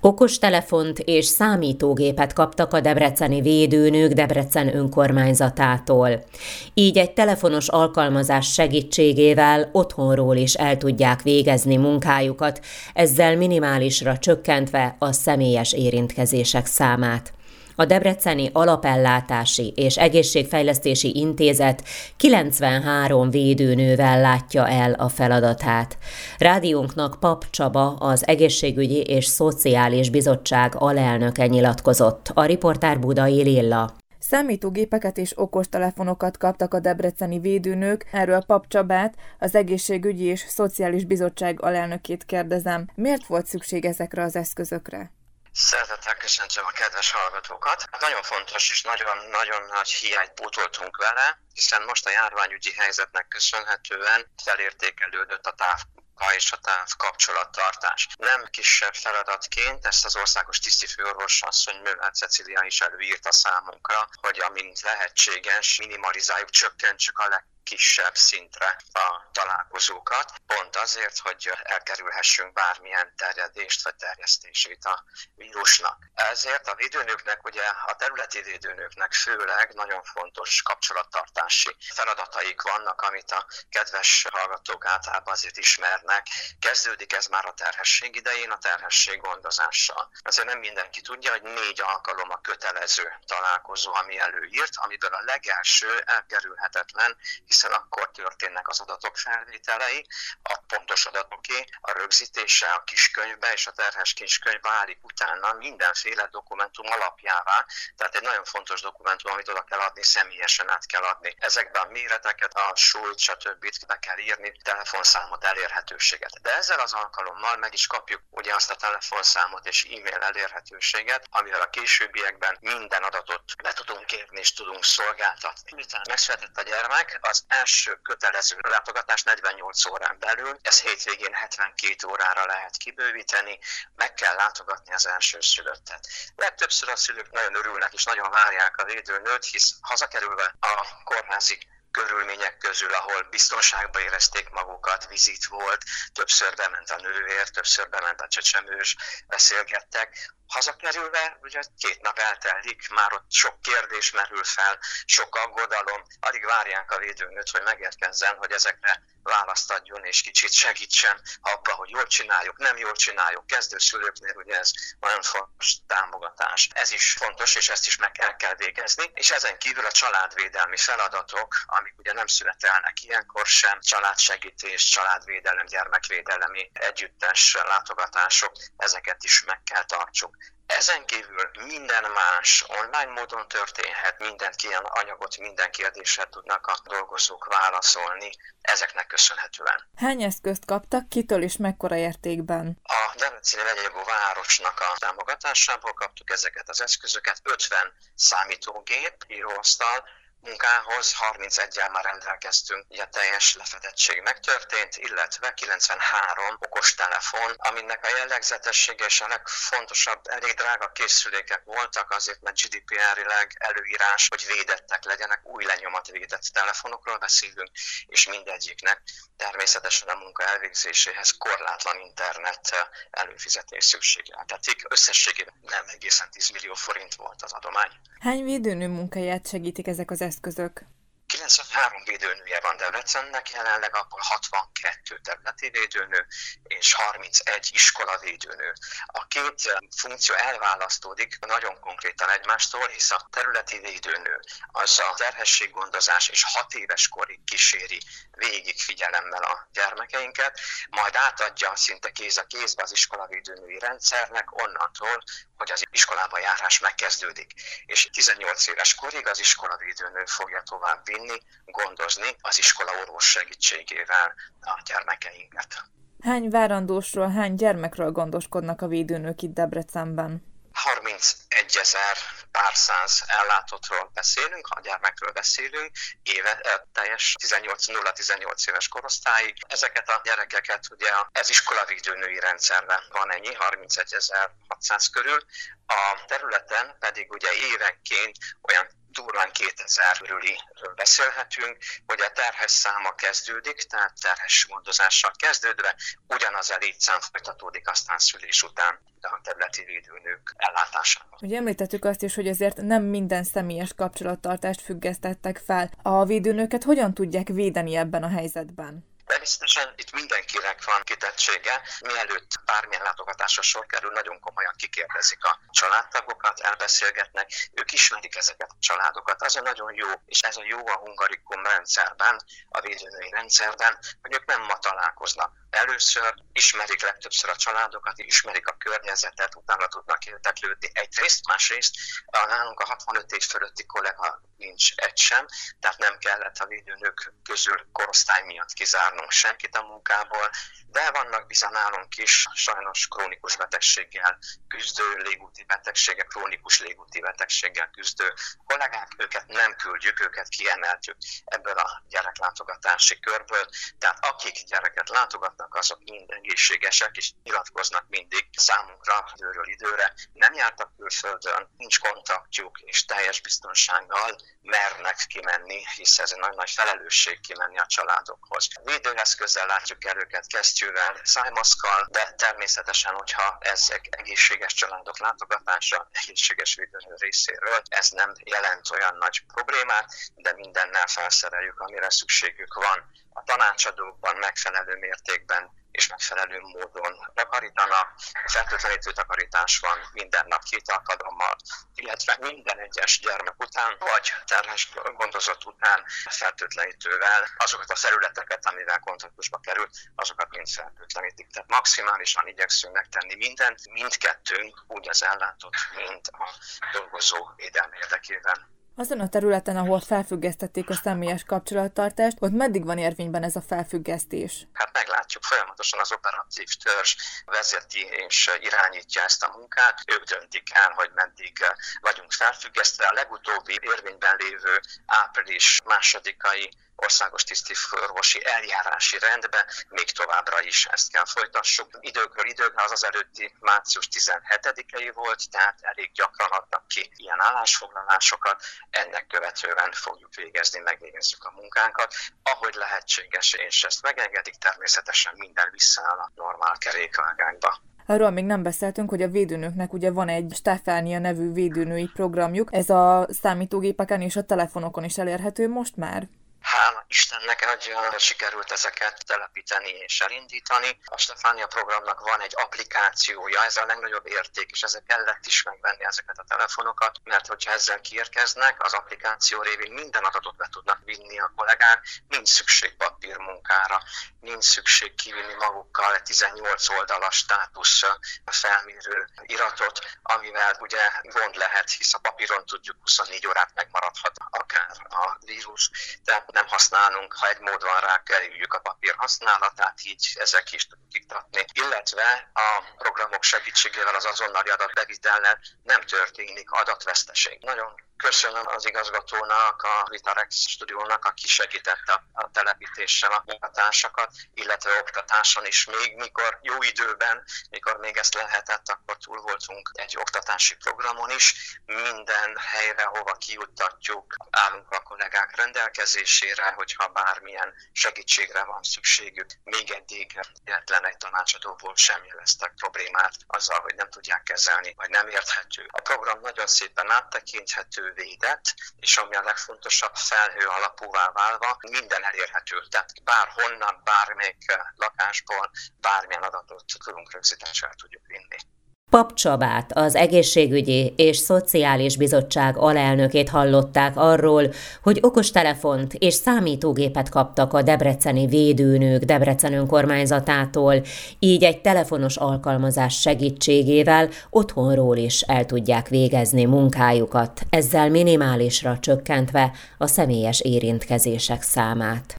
Okostelefont és számítógépet kaptak a debreceni védőnők Debrecen önkormányzatától. Így egy telefonos alkalmazás segítségével otthonról is el tudják végezni munkájukat, ezzel minimálisra csökkentve a személyes érintkezések számát. A Debreceni Alapellátási és Egészségfejlesztési Intézet 93 védőnővel látja el a feladatát. Rádiónknak Pap Csaba, az Egészségügyi és Szociális Bizottság alelnöke nyilatkozott, a riportár Budai Lilla. Számítógépeket és okostelefonokat kaptak a debreceni védőnők, erről Pap Csabát, az Egészségügyi és Szociális Bizottság alelnökét kérdezem. Miért volt szükség ezekre az eszközökre? Szeretettel köszöntöm a kedves hallgatókat. Nagyon fontos és nagyon nagy hiányt pótoltunk vele, hiszen most a járványügyi helyzetnek köszönhetően felértékelődött a távmunka és a távkapcsolattartás. Nem kisebb feladatként ezt az országos tisztifőorvos asszony Möller Cecília is előírta számunkra, hogy amint lehetséges, minimalizáljuk, csökkentsük a kisebb szintre a találkozókat, pont azért, hogy elkerülhessünk bármilyen terjedést vagy terjesztését a vírusnak. Ezért a védőnőknek, ugye a területi védőnőknek főleg nagyon fontos kapcsolattartási feladataik vannak, amit a kedves hallgatók általában azért ismernek. Kezdődik ez már a terhesség idején, a terhesség gondozással. Azért nem mindenki tudja, hogy 4 alkalom a kötelező találkozó, ami előírt, amiből a legelső elkerülhetetlen, hiszen akkor történnek az adatok felvételei, a pontos adatoké, a rögzítése a kiskönyvbe, és a terhes kiskönyv válik utána mindenféle dokumentum alapjává, tehát egy nagyon fontos dokumentum, amit oda kell adni, személyesen át kell adni. Ezekben a méreteket, a súlyt, stb. Be kell írni, telefonszámot, elérhetőséget. De ezzel az alkalommal meg is kapjuk ugye azt a telefonszámot és e-mail elérhetőséget, amivel a későbbiekben minden adatot le tudunk kérni és tudunk szolgáltatni. Miután megszületett a gyermek, az első kötelező látogatás 48 órán belül, ez hétvégén 72 órára lehet kibővíteni, meg kell látogatni az elsőszülöttet. Legtöbbször a szülők nagyon örülnek és nagyon várják a védőnőt, hisz hazakerülve a kórházi körülmények közül, ahol biztonságban érezték magukat, vizit volt, többször bement a nővér, többször bement a csecsemős, beszélgettek. Hazakerülve, ugye 2 nap eltelik, már ott sok kérdés merül fel, sok aggodalom, alig várják a védőnőt, hogy megérkezzen, hogy ezekre választ adjon és kicsit segítsen abba, hogy jól csináljuk, nem jól csináljuk. Kezdőszülőknél ugye ez nagyon fontos támogatás. Ez is fontos, és ezt is meg kell végezni. És ezen kívül a családvédelmi feladatok, amik ugye nem születelnek ilyenkor sem, családsegítés, családvédelem, gyermekvédelemi együttes látogatások, ezeket is meg kell tartsuk. Ezen kívül minden más online módon történhet, ilyen anyagot, minden kérdésre tudnak a dolgozók válaszolni, ezeknek köszönhetően. Hány eszközt kaptak, kitől és mekkora értékben? A Debreceni megyei város támogatásából kaptuk ezeket az eszközöket, 50 számítógép, íróasztal, munkához 31-el már rendelkeztünk, ugye teljes lefedettség megtörtént, illetve 93 okostelefon, aminek a jellegzetessége és a legfontosabb, elég drága készülékek voltak, azért mert GDPR-ileg előírás, hogy védettek legyenek, új lenyomatvédett telefonokról beszélünk, és mindegyiknek természetesen a munka elvégzéséhez korlátlan internet előfizetés szükségeltetik. Összességében nem egészen 10 millió forint volt az adomány. Hány védőnő munkáját segítik ezek az eszközök? 93 védőnője van Debrecennek, jelenleg akkor 62 területi védőnő és 31 iskolavédőnő. A 2 funkció elválasztódik nagyon konkrétan egymástól, hisz a területi védőnő az a terhességgondozás és 6 éves korig kíséri végig figyelemmel a gyermekeinket, majd átadja szinte kéz a kézbe az iskolavédőnői rendszernek onnantól, hogy az iskolába járás megkezdődik. És 18 éves korig az iskolavédőnő fogja tovább vinni, gondozni az iskolaorvos segítségével a gyermekeinket. Hány várandósról, hány gyermekről gondoskodnak a védőnők itt Debrecenben? 31 000 pár száz ellátottról beszélünk, ha a gyermekről beszélünk, teljes 0-18 éves korosztályig. Ezeket a gyerekeket ugye ez iskolavédőnői rendszerben van ennyi, 31 600 körül. A területen pedig ugye évenként olyan durván 2000 körüliről beszélhetünk, hogy a terhes száma kezdődik, tehát terhes gondozással kezdődve, ugyanaz a létszám folytatódik aztán szülés után a területi védőnők ellátásában. Ugye említettük azt is, hogy azért nem minden személyes kapcsolattartást függesztettek fel. A védőnőket hogyan tudják védeni ebben a helyzetben? Természetesen itt mindenkinek van kitettsége. Mielőtt bármilyen látogatásra sor kerül, nagyon komolyan kikérdezik a családtagokat, elbeszélgetnek, ők ismerik ezeket a családokat. Az a nagyon jó, és ez a jó a Hungarikum rendszerben, a védőnői rendszerben, hogy ők nem ma találkoznak. Először ismerik legtöbbször a családokat, ismerik a környezetet, utána tudnak érdeklődni egyrészt, másrészt nálunk a 65 év fölötti kollega nincs egy sem, tehát nem kellett a védőnők közül korosztály miatt kizárnunk senkit a munkából, de vannak bizony nálunk is sajnos krónikus betegséggel küzdő, légúti betegséggel, krónikus légúti betegséggel küzdő kollégák, őket nem küldjük, őket kiemeltük ebből a gyereklátogatási körből, tehát akik gyereket látogatnak, azok mind egészségesek, és nyilatkoznak mindig számunkra időről időre. Nem jártak külföldön, nincs kontaktjuk, és teljes biztonsággal mernek kimenni, hisz ez egy nagy felelősség kimenni a családokhoz. Védőeszközzel látjuk el őket, kesztyűvel, szájmaszkkal, de természetesen, hogyha ezek egészséges családok látogatása, egészséges védőnő részéről, ez nem jelent olyan nagy problémát, de mindennel felszereljük, amire szükségük van. A tanácsadókban megfelelő mértékben és megfelelő módon takarítanak, fertőtlenítő takarítás van minden nap 2 alkalommal, illetve minden egyes gyermek után, vagy terhes gondozat után fertőtlenítővel azokat a felületeket, amivel kontaktusba került, azokat mind fertőtlenítik. Tehát maximálisan igyekszünk megtenni mindent, mindkettőnk, úgy az ellátott, mint a dolgozó védelme érdekében. Azon a területen, ahol felfüggesztették a személyes kapcsolattartást, ott meddig van érvényben ez a felfüggesztés? Hát meglátjuk, folyamatosan az operatív törzs vezeti és irányítja ezt a munkát. Ők döntik el, hogy meddig vagyunk felfüggesztve. A legutóbbi érvényben lévő április 2-ai országos tisztifőorvosi eljárási rendbe még továbbra is ezt kell folytassuk. Időkről időkre az előtti március 17-ei volt, tehát elég gyakran adnak ki ilyen állásfoglalásokat. Ennek követően fogjuk megvégezzük a munkánkat. Ahogy lehetséges, és ezt megengedik, természetesen minden visszaáll a normál kerékvágányba. Arról még nem beszéltünk, hogy a védőnőknek ugye van egy Stefánia nevű védőnői programjuk. Ez a számítógépeken és a telefonokon is elérhető most már? Hála Istennek, hogy sikerült ezeket telepíteni és elindítani. A Stefánia programnak van egy applikációja, ez a legnagyobb érték, és ezzel kellett is megvenni ezeket a telefonokat, mert hogyha ezzel kiérkeznek, az applikáció révén minden adatot be tudnak vinni a kollégák, nincs szükség papírmunkára, nincs szükség kivinni magukkal egy 18 oldalas státusz felmérő iratot, amivel ugye gond lehet, hisz a papíron tudjuk 24 órát megmaradhat akár a vírus, tehát nem használunk, ha egy mód van rá, kerüljük a papír használatát, így ezzel ki is tudjuk iktatni. Illetve a programok segítségével, az azonnali adatbevitellel nem történik adatveszteség. Nagyon köszönöm az igazgatónak, a Vitarex stúdiónak, aki segítette a telepítéssel a munkatársakat, illetve oktatáson is. Még mikor jó időben, mikor még ezt lehetett, akkor túl voltunk egy oktatási programon is. Minden helyre, hova kijuttatjuk, állunk a kollégák rendelkezésére, hogyha bármilyen segítségre van szükségük. Még eddig egyetlen egy tanácsadóból sem jeleztek problémát azzal, hogy nem tudják kezelni, vagy nem érthető. A program nagyon szépen áttekinthető, védett, és ami a legfontosabb, felhő alapúvá válva, minden elérhető. Tehát bárhonnan, bármelyik lakásból, bármilyen adatot tudunk rögzítésre tudjuk vinni. Pap Csabát, az Egészségügyi és Szociális Bizottság alelnökét hallották arról, hogy okostelefont és számítógépet kaptak a debreceni védőnők Debrecen önkormányzatától, így egy telefonos alkalmazás segítségével otthonról is el tudják végezni munkájukat, ezzel minimálisra csökkentve a személyes érintkezések számát.